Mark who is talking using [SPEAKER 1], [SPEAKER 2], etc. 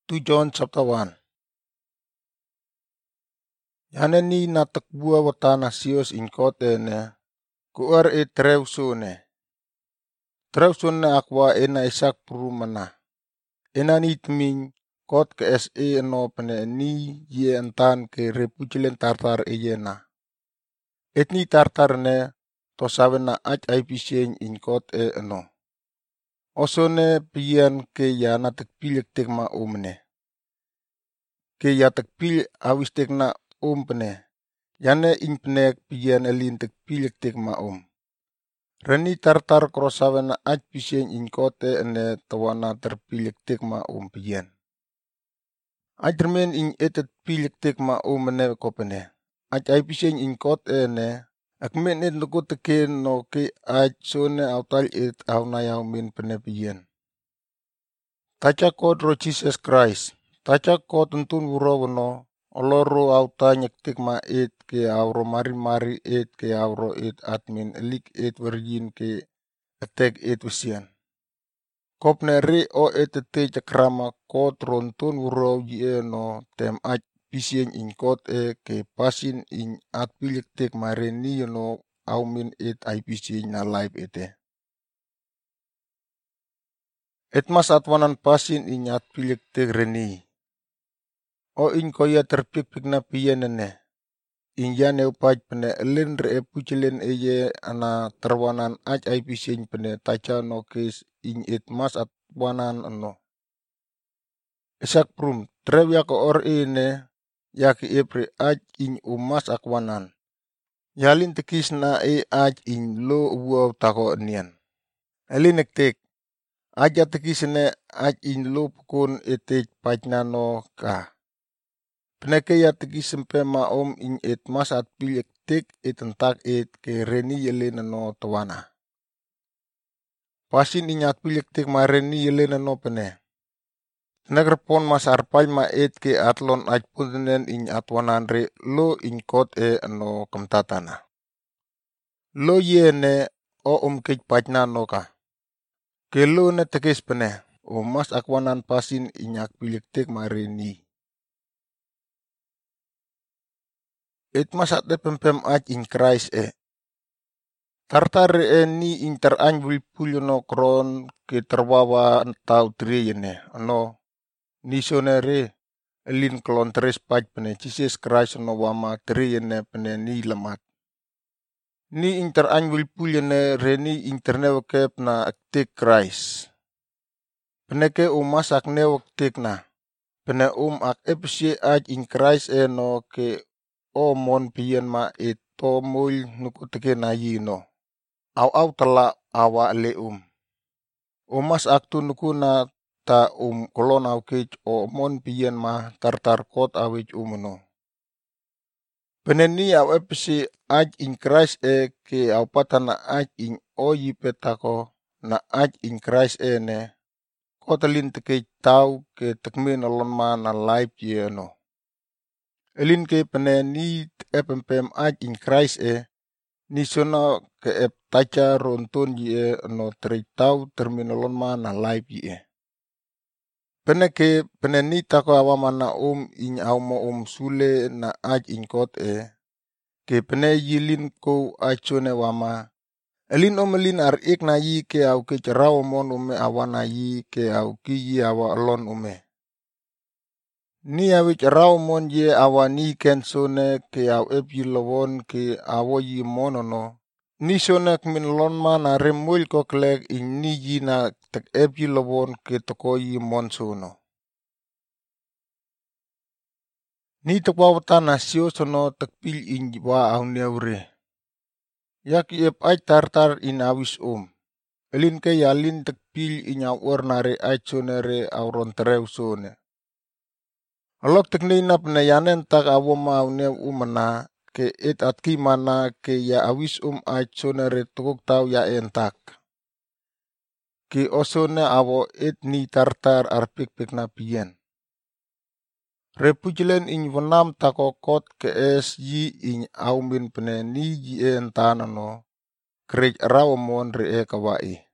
[SPEAKER 1] 2 John chapter 1. Yaneni natakbua watana sios in kotene, kuar e treusune. Treusune akwa ena isak purumana. Ena nitming kot ke SE no pene ni ye antan ke repujilen tartar eyena. Etni tartar ne to savena aj aipisien in kot no. Osone pian ke ya natakpilek tekma umne. Ke ya takpil awis tekna pene. Yane impnek pian elin takpilek tekma Reni tartar krosavena aj pisien in kote ene tawana terpilek tekma pian. Ajrmen in etet pilek tekma mene kopene. Aj aipisien in kote ene akmen et nukuteke no ke aj sone autal et aunayaw min pene pian. Tacha kodro Jesus Christ. Tacha kotuntun wurowono. Oloro autanyak tekma et ke auro mari et ke auro et admin elik et vergin ke atek et wisian. Kopne re o et te cakrama kot rontun wuro ye no tem aj pisien in kot ke pasin in atpilik tekma reni no aumin et ai pisien na live ete. Et mas atwanan pasin in atpilik tek reni. O in koya terpikpik na piyenene. In yane upaj pene elin re pujilen eye ana terwanan aj ai pisien pene tacha no kes in it mas atwanan ano. Esak prum trew ya ko or ene ya ki epre aj in umas akwanan. Yalin tekis na aj in lo uwa tako nian. Elin ektek. Aja tekis ne aj in lo pukun etek pajna no ka. Peneke ya tegi sempe in et mas at pilek tek entak et ke reni yelena no tawana. Pasin in at pilek tek ma reni yelena no pene. Negerpon mas arpal ma et ke atlon aj punden in atwanan re lo in kot no kamtatana. Lo yene o kej pajna no ka. Ke lo ne tekes pene o mas akwanan pasin in at pilek tek ma reni. Et masat de pempem aj in Christ Tartar ni interanjul pulyono kron ke terwawa tau triyene. Ano, nisonere elin klon tres paj pene Jesus Christ no wama triyene pene ni lemat. Ni interanjul pulyone reni interne kep na aktek Christ. Peneke masak ne waktek na. Pene ak epsi aj in Christ no ke o mon pian ma to mul nukuteke na yino. Au tala awa le mas aktu nukuna ta kolon au kej o mon pian ma tartar kot awich umuno. Peneni au epsi aj in Christ ke au patana aj in oyi petako na aj in Christ ne kotalin teke tau ke tekmen olon ma na life yeno. Elin ke pene ni epempem aj in Christ ni sona ke ep tacha ronton ye no tau terminolon ma na life ye. Pene ke pene ni tako awamana in awmo sule na aj in kot ke pene yilin ko aj sone wama. Elin elin ar ik na yi ke au ke cerau mon awana yi ke au ki yi awa alon Ni awich rau mon ye awani ken sone ke aw ep yilawon ke awo yi monono. Ni sone min lon mana remuil koklek in ni yina tek ep yilawon ke toko yi mon sono. Ni tekwa na sio sono tekpil in wa aw neure. Yaki ep ay tartar in awis Elin ke yalin tekpil in aw nare ay sonere awron terew sone. Alok tekne inap na yanen tak awoma awne umana ke et atki mana ke ya awis aj sonere tukuk tau ya entak. Ke osone awo et ni tartar arpik na pian. Repujilen in wenam takokot ke es yi in aumin pene ni yi entanano. Krej rawamon re kawai.